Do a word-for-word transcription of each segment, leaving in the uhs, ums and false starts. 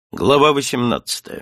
Глава восемнадцатая.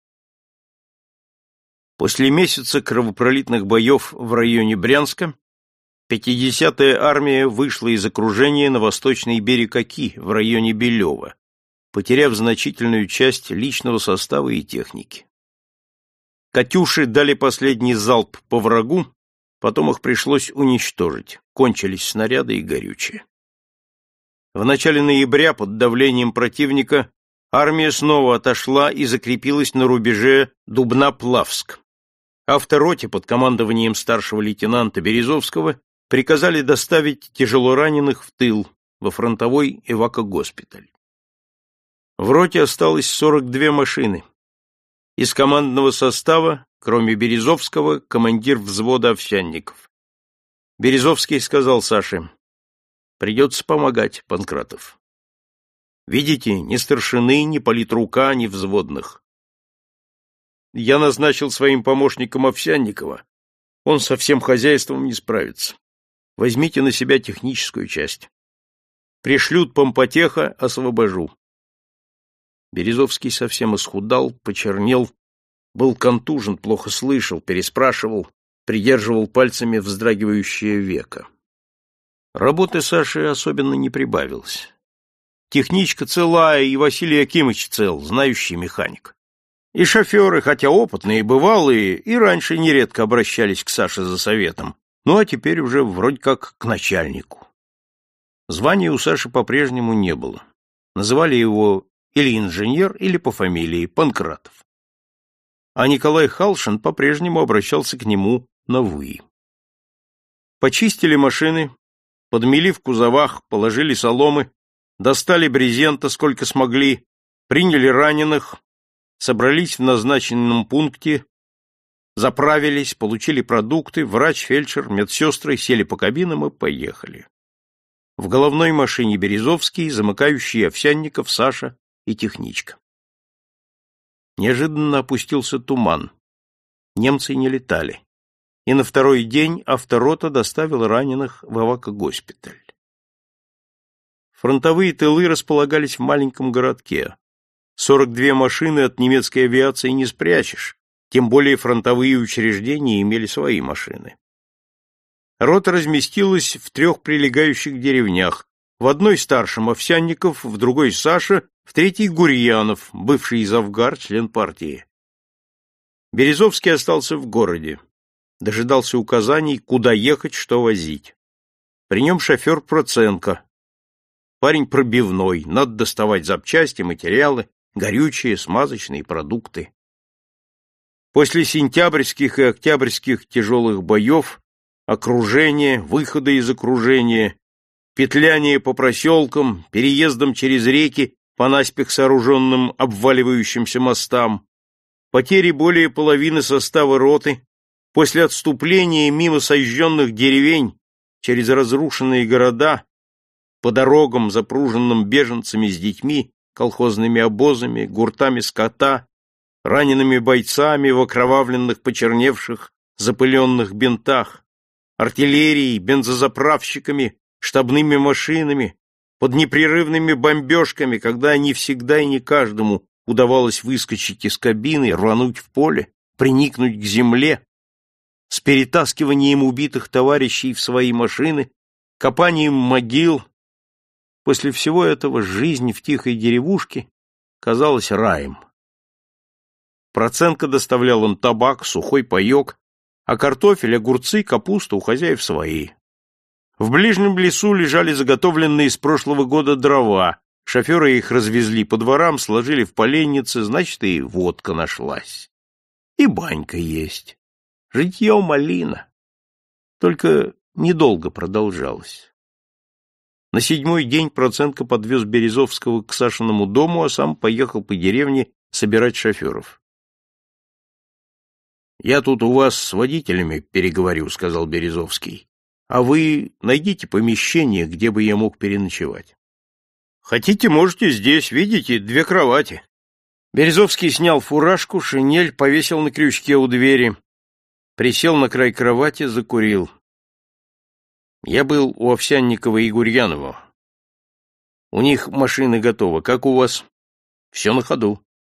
После месяца кровопролитных боев в районе Брянска пятидесятая армия вышла из окружения на восточный берег Оки в районе Белева, потеряв значительную часть личного состава и техники. «Катюши» дали последний залп по врагу, потом их пришлось уничтожить, кончились снаряды и горючее. В начале ноября под давлением противника армия снова отошла и закрепилась на рубеже Дубна-Плавск. Автороте под командованием старшего лейтенанта Березовского приказали доставить тяжелораненых в тыл, во фронтовой эвакогоспиталь. В роте осталось сорок две машины. Из командного состава, кроме Березовского, командир взвода Овсянников. Березовский сказал Саше: «Придется помогать, Панкратов. Видите, ни старшины, ни политрука, ни взводных. Я назначил своим помощником Овсянникова. Он со всем хозяйством не справится. Возьмите на себя техническую часть. Пришлют помпотеха, освобожу». Березовский совсем исхудал, почернел, был контужен, плохо слышал, переспрашивал, придерживал пальцами вздрагивающее веко. Работы Саши особенно не прибавилось. Техничка целая, и Василий Акимыч цел, знающий механик. И шоферы, хотя опытные и бывалые, и раньше нередко обращались к Саше за советом, ну а теперь уже вроде как к начальнику. Звания у Саши по-прежнему не было. Называли его или инженер, или по фамилии Панкратов. А Николай Халшин по-прежнему обращался к нему на «вы». Почистили машины, подмели в кузовах, положили соломы, достали брезента сколько смогли, приняли раненых, собрались в назначенном пункте, заправились, получили продукты, врач, фельдшер, медсестры, сели по кабинам и поехали. В головной машине Березовский, замыкающий Овсянников, Саша и техничка. Неожиданно опустился туман. Немцы не летали. И на второй день авторота доставила раненых в эвакогоспиталь. Фронтовые тылы располагались в маленьком городке. сорок две машины от немецкой авиации не спрячешь, тем более фронтовые учреждения имели свои машины. Рота разместилась в трех прилегающих деревнях. В одной старшем Овсянников, в другой Саша, в третьей Гурьянов, бывший завгар, член партии. Березовский остался в городе. Дожидался указаний, куда ехать, что возить. При нем шофер Проценко. Парень пробивной, надо доставать запчасти, материалы, горючие, смазочные продукты. После сентябрьских и октябрьских тяжелых боев, окружения, выхода из окружения, петляние по проселкам, переездом через реки по наспех сооруженным обваливающимся мостам, потери более половины состава роты, после отступления мимо сожженных деревень через разрушенные города, по дорогам, запруженным беженцами с детьми, колхозными обозами, гуртами скота, ранеными бойцами в окровавленных, почерневших, запыленных бинтах, артиллерией, бензозаправщиками, штабными машинами, под непрерывными бомбежками, когда не всегда и не каждому удавалось выскочить из кабины, рвануть в поле, приникнуть к земле, с перетаскиванием убитых товарищей в свои машины, копанием могил. После всего этого жизнь в тихой деревушке казалась раем. Проценко доставлял им табак, сухой паек, а картофель, огурцы, капуста у хозяев свои. В ближнем лесу лежали заготовленные с прошлого года дрова, шоферы их развезли по дворам, сложили в поленницы, значит, и водка нашлась. И банька есть. Житье малина. Только недолго продолжалось. На седьмой день Проценко подвез Березовского к Сашиному дому, а сам поехал по деревне собирать шоферов. «Я тут у вас с водителями переговорю», — сказал Березовский. «А вы найдите помещение, где бы я мог переночевать. Хотите, можете здесь, видите, две кровати». Березовский снял фуражку, шинель, повесил на крючке у двери, присел на край кровати, закурил. «Я был у Овсянникова и Гурьянова. У них машины готовы. Как у вас?» «Все на ходу.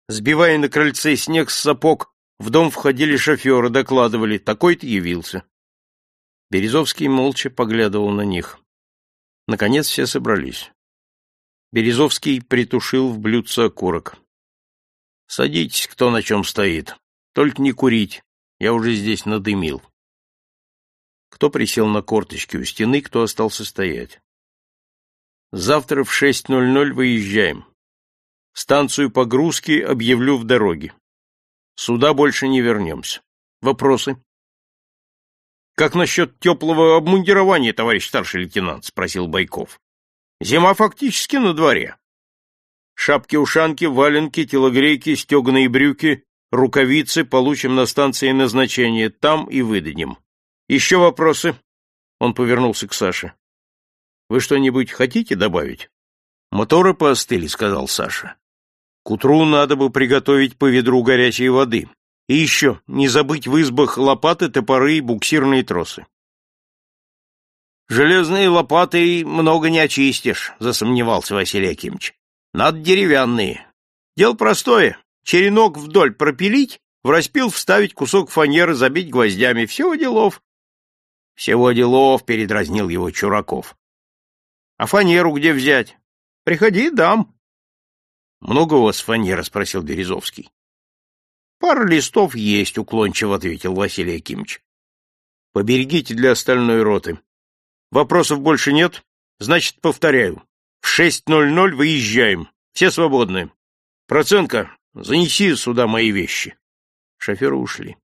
Сбивая на крыльце снег с сапог, в дом входили шоферы, докладывали: такой-то явился. Березовский молча поглядывал на них. Наконец все собрались. Березовский притушил в блюдце окурок. — Садитесь, кто на чем стоит. Только не курить, я уже здесь надымил. Кто присел на корточки у стены, кто остался стоять. — Завтра в шесть ноль ноль выезжаем. Станцию погрузки объявлю в дороге. Сюда больше не вернемся. Вопросы? — Как насчет теплого обмундирования, товарищ старший лейтенант? — спросил Байков. — Зима фактически на дворе. Шапки-ушанки, валенки, телогрейки, стеганые брюки, рукавицы получим на станции назначения, там и выдадим. Еще вопросы? Он повернулся к Саше. — Вы что-нибудь хотите добавить? — Моторы поостыли, — сказал Саша. — К утру надо бы приготовить по ведру горячей воды. И еще, не забыть в избах лопаты, топоры и буксирные тросы. — Железные лопаты много не очистишь, — засомневался Василий Акимович. — Надо деревянные. Дело простое. Черенок вдоль пропилить, в распил вставить кусок фанеры, забить гвоздями. Всего делов. — Всего делов, — передразнил его Чураков. — А фанеру где взять? Приходи, дам. — Много у вас фанеры? — спросил Березовский. — Пара листов есть, — уклончиво ответил Василий Акимович. — Поберегите для остальной роты. Вопросов больше нет? Значит, повторяю. В шесть ноль ноль выезжаем. Все свободны. Проценко, занеси сюда мои вещи. Шоферы ушли.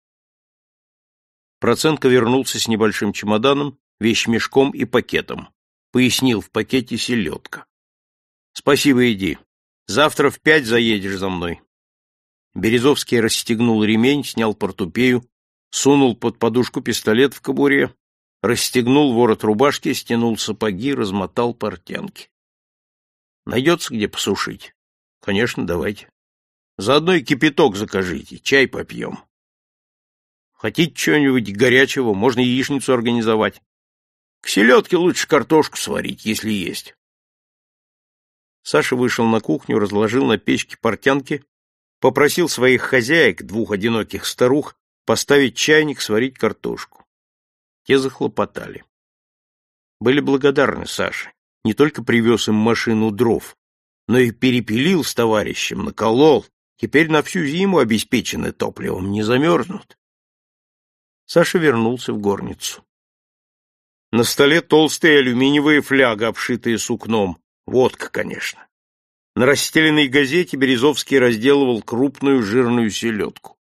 Проценко вернулся с небольшим чемоданом, вещмешком и пакетом. Пояснил: в пакете селедка. — Спасибо, иди. Завтра в пять заедешь за мной. Березовский расстегнул ремень, снял портупею, сунул под подушку пистолет в кобуре, расстегнул ворот рубашки, стянул сапоги, размотал портянки. — Найдется где посушить? — Конечно, давайте. Заодно и кипяток закажите, чай попьем. Хотите чего-нибудь горячего, можно яичницу организовать. К селедке лучше картошку сварить, если есть. Саша вышел на кухню, разложил на печке портянки, попросил своих хозяек, двух одиноких старух, поставить чайник, сварить картошку. Те захлопотали. Были благодарны Саше. Не только привез им машину дров, но и перепилил с товарищем, наколол. Теперь на всю зиму обеспечены топливом, не замерзнут. Саша вернулся в горницу. На столе толстая алюминиевая фляга, обшитая сукном. Водка, конечно. На расстеленной газете Березовский разделывал крупную жирную селедку.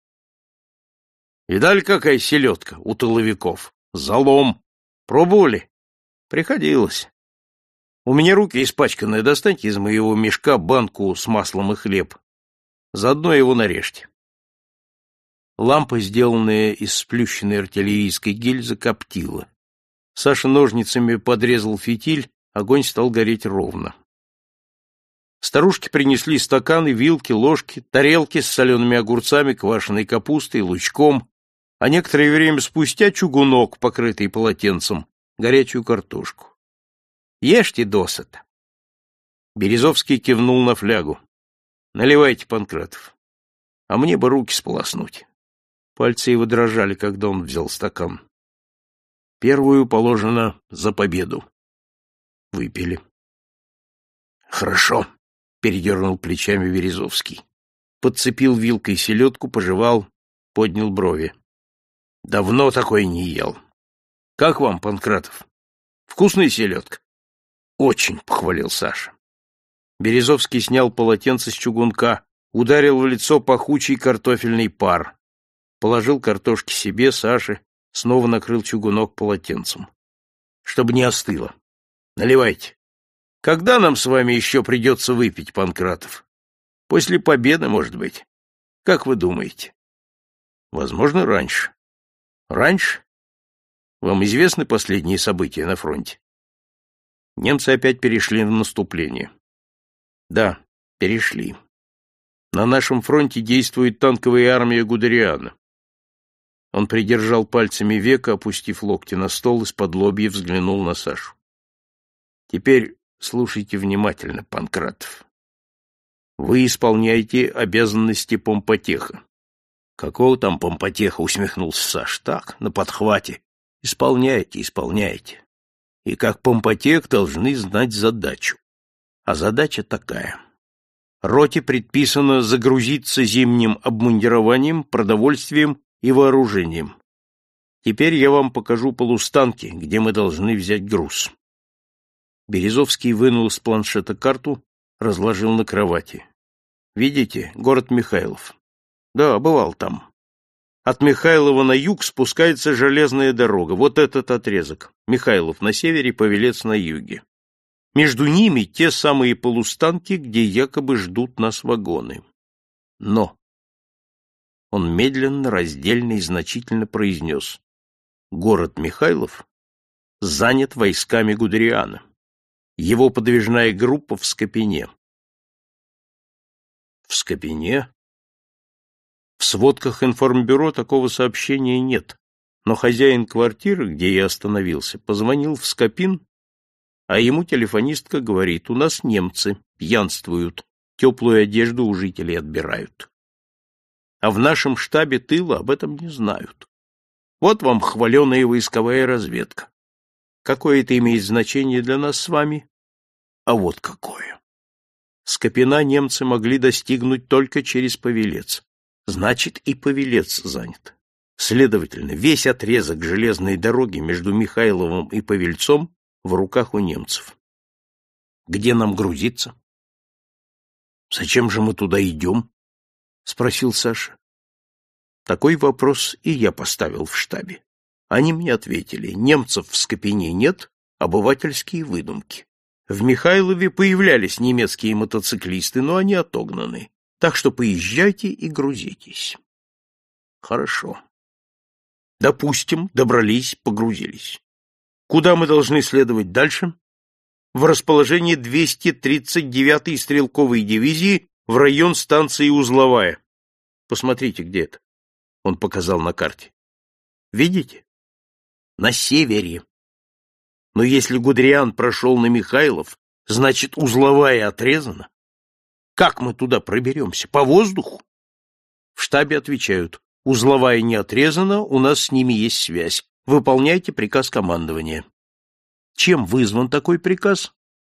Видали, какая селедка у тыловиков? Залом. Пробовали? Приходилось. У меня руки испачканные, достаньте из моего мешка банку с маслом и хлеб. Заодно его нарежьте. Лампа, сделанная из сплющенной артиллерийской гильзы, коптила. Саша ножницами подрезал фитиль, огонь стал гореть ровно. Старушки принесли стаканы, вилки, ложки, тарелки с солеными огурцами, квашеной капустой, лучком, а некоторое время спустя чугунок, покрытый полотенцем, горячую картошку. Ешьте досыта. Березовский кивнул на флягу. Наливайте, Панкратов. А мне бы руки сполоснуть. Пальцы его дрожали, когда он взял стакан. Первую положено за победу. Выпили. Хорошо, передернул плечами Березовский. Подцепил вилкой селедку, пожевал, поднял брови. Давно такой не ел. Как вам, Панкратов? Вкусная селедка? Очень, похвалил Саша. Березовский снял полотенце с чугунка, ударил в лицо пахучий картофельный пар. Положил картошки себе, Саше, снова накрыл чугунок полотенцем. Чтобы не остыло. Наливайте. Когда нам с вами еще придется выпить, Панкратов? После победы, может быть. Как вы думаете? Возможно, раньше. Раньше? Вам известны последние события на фронте? Немцы опять перешли на наступление. Да, перешли. На нашем фронте действует танковая армия Гудериана. Он придержал пальцами века, опустив локти на стол, из-под лобья взглянул на Сашу. Теперь слушайте внимательно, Панкратов. Вы исполняете обязанности помпотеха. Какого там помпотеха, усмехнулся Саш. Так, на подхвате. Исполняете, исполняете. И как помпотех должны знать задачу. А задача такая. Роте предписано загрузиться зимним обмундированием, продовольствием и вооружением. Теперь я вам покажу полустанки, где мы должны взять груз. Березовский вынул из планшета карту, разложил на кровати. Видите, город Михайлов. Да, бывал там. От Михайлова на юг спускается железная дорога. Вот этот отрезок. Михайлов на севере, Павелец на юге. Между ними те самые полустанки, где якобы ждут нас вагоны. Но он медленно, раздельно и значительно произнес: город Михайлов занят войсками Гудериана. Его подвижная группа в Скопине. В Скопине? В сводках информбюро такого сообщения нет, но хозяин квартиры, где я остановился, позвонил в Скопин, а ему телефонистка говорит: у нас немцы пьянствуют, теплую одежду у жителей отбирают. А в нашем штабе тыла об этом не знают. Вот вам хваленая войсковая разведка. Какое это имеет значение для нас с вами? А вот какое. Скопина немцы могли достигнуть только через Павелец. Значит, и Павелец занят. Следовательно, весь отрезок железной дороги между Михайловым и Павельцом в руках у немцев. Где нам грузиться? — Зачем же мы туда идем? — спросил Саша. Такой вопрос и я поставил в штабе. Они мне ответили: немцев в Скопине нет, обывательские выдумки. В Михайлове появлялись немецкие мотоциклисты, но они отогнаны. Так что поезжайте и грузитесь. Хорошо. Допустим, добрались, погрузились. Куда мы должны следовать дальше? В расположение двести тридцать девятой стрелковой дивизии в район станции Узловая. Посмотрите, где это. Он показал на карте. Видите? На севере. Но если Гудериан прошел на Михайлов, значит, Узловая отрезана. Как мы туда проберемся? По воздуху? В штабе отвечают: Узловая не отрезана, у нас с ними есть связь. Выполняйте приказ командования. Чем вызван такой приказ?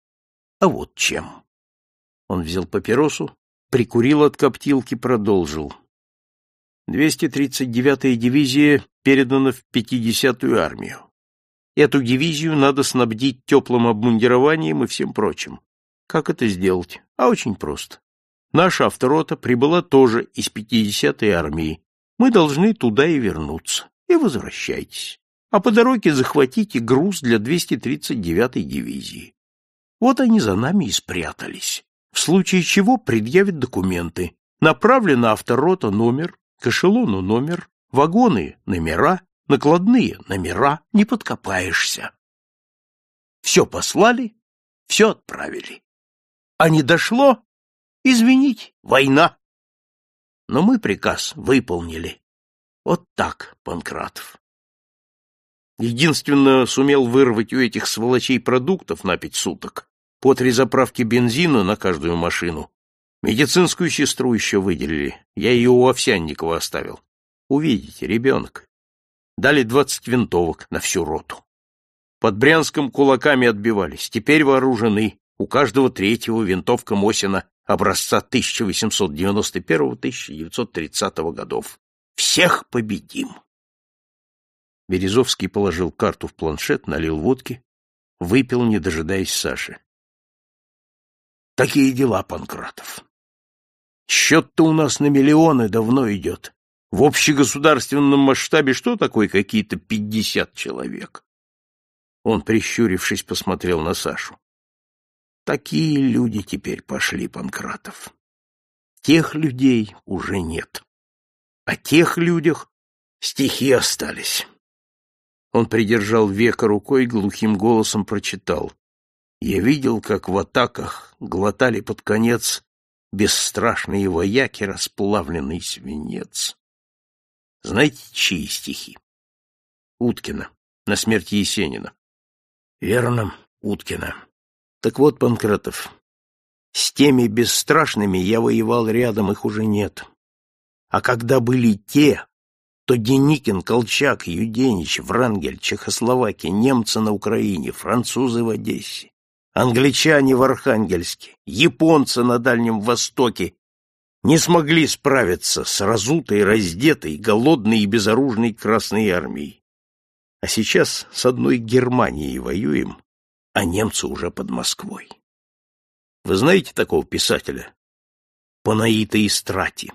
А вот чем. Он взял папиросу, прикурил от коптилки, продолжил. двести тридцать девятая дивизия передана в пятидесятую армию. Эту дивизию надо снабдить теплым обмундированием и всем прочим. Как это сделать? А очень просто. Наша авторота прибыла тоже из пятидесятой армии. Мы должны туда и вернуться. И возвращайтесь. А по дороге захватите груз для двести тридцать девятой дивизии. Вот они за нами и спрятались. В случае чего предъявят документы. Направлена авторота номер, к эшелону номер, вагоны номера, накладные номера, не подкопаешься. Все послали, все отправили. А не дошло? Извините, война. Но мы приказ выполнили. Вот так, Панкратов. Единственно, сумел вырвать у этих сволочей продуктов на пять суток, по три заправки бензина на каждую машину. Медицинскую сестру еще выделили, я ее у Овсянникова оставил. Увидите, ребенок. Дали двадцать винтовок на всю роту. Под Брянском кулаками отбивались, теперь вооружены. У каждого третьего винтовка Мосина образца тысяча восемьсот девяносто первого — тысяча девятьсот тридцатого годов. Всех победим. Березовский положил карту в планшет, налил водки, выпил, не дожидаясь Саши. Такие дела, Панкратов. Счет-то у нас на миллионы давно идет. В общегосударственном масштабе что такое какие-то пятьдесят человек? Он, прищурившись, посмотрел на Сашу. Такие люди теперь пошли, Панкратов. Тех людей уже нет. О тех людях стихи остались. Он придержал веко рукой и глухим голосом прочитал. Я видел, как в атаках глотали под конец бесстрашные вояки расплавленный свинец. Знаете, чьи стихи? Уткина, на смерть Есенина. Верно, Уткина. Так вот, Панкратов, С теми бесстрашными я воевал рядом, их уже нет. А когда были те, то Деникин, Колчак, Юденич, Врангель, Чехословакия, немцы на Украине, французы в Одессе, англичане в Архангельске, японцы на Дальнем Востоке не смогли справиться с разутой, раздетой, голодной и безоружной Красной армией. А сейчас с одной Германией воюем, а немцы уже под Москвой. Вы знаете такого писателя? Панаита Истрати.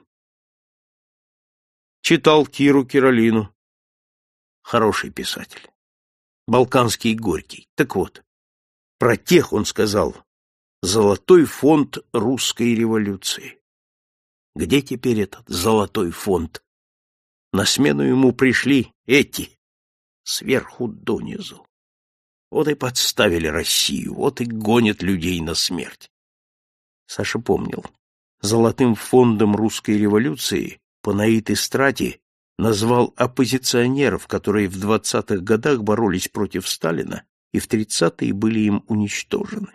Читал Киру Киролину. Хороший писатель. Балканский Горький. Так вот, про тех он сказал: «Золотой фонд русской революции». Где теперь этот золотой фонд? На смену ему пришли эти, сверху донизу. Вот и подставили Россию, вот и гонят людей на смерть. Саша помнил. Золотым фондом русской революции Панаит Истрати назвал оппозиционеров, которые в двадцатых годах боролись против Сталина и в тридцатые были им уничтожены.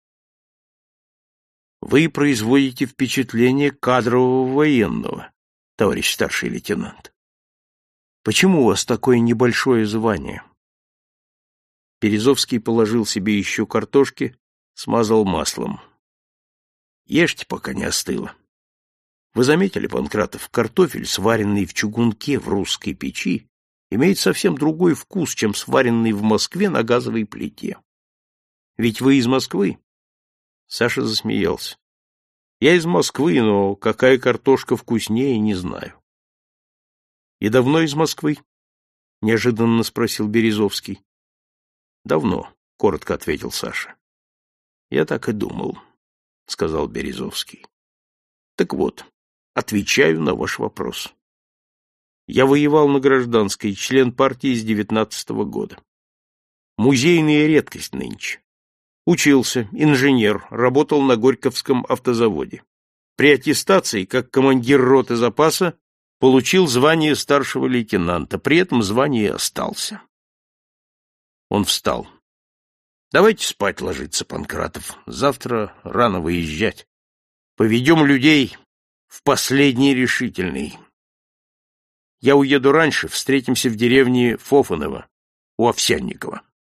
Вы производите впечатление кадрового военного, товарищ старший лейтенант. Почему у вас такое небольшое звание? Березовский положил себе еще картошки, смазал маслом. Ешьте, пока не остыло. Вы заметили, Панкратов, картофель, сваренный в чугунке в русской печи, имеет совсем другой вкус, чем сваренный в Москве на газовой плите. Ведь вы из Москвы? Саша засмеялся. Я из Москвы, но какая картошка вкуснее, не знаю. И давно из Москвы? Неожиданно спросил Березовский. Давно, коротко ответил Саша. Я так и думал, сказал Березовский. Так вот, отвечаю на ваш вопрос. Я воевал на гражданской, член партии с девятнадцатого года. Музейная редкость нынче. Учился, инженер, работал на Горьковском автозаводе. При аттестации, как командир роты запаса, получил звание старшего лейтенанта, при этом звание остался. Он встал. Давайте спать ложиться, Панкратов. Завтра рано выезжать. Поведем людей в последний решительный. Я уеду раньше, встретимся в деревне Фофаново у Овсянникова.